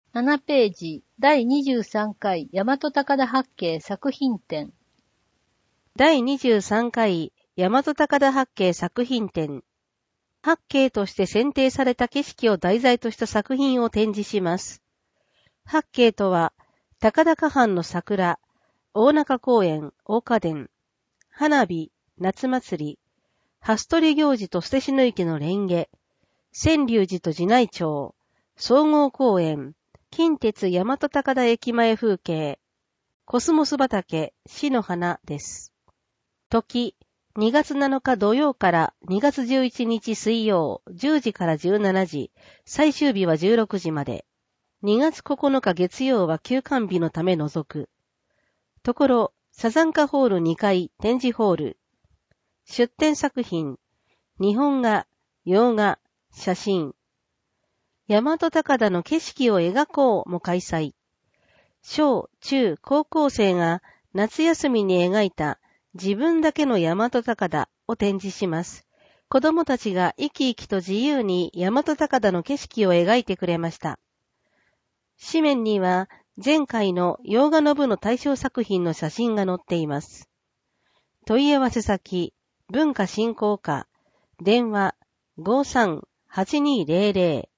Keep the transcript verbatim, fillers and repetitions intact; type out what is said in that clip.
ななページ、だいにじゅうさんかい大和高田八景作品展。 だいにじゅうさんかい大和高田八景作品展。八景として選定された景色を題材とした作品を展示します。八景とは、高田花畔の桜、大中公園、大花殿、花火、夏祭り、蓮取行事と捨て篠池の蓮華、千隆寺と寺内町、総合公園、近鉄大和高田駅前風景、コスモス畑、死の花です。時、にがつなのか土曜からにがつじゅういちにち水曜、じゅうじからじゅうしちじ、最終日はじゅうろくじまで。にがつここのか月曜は休館日のため除く。ところ、サザンカホールにかい展示ホール。出展作品、日本画、洋画、写真。大和高田の景色を描こうも開催。小、中、高校生が夏休みに描いた自分だけの大和高田を展示します。子供たちが生き生きと自由に大和高田の景色を描いてくれました。紙面には前回の洋画の部の対象作品の写真が載っています。問い合わせ先、文化振興課、電話 ごーさんはちにーぜろぜろ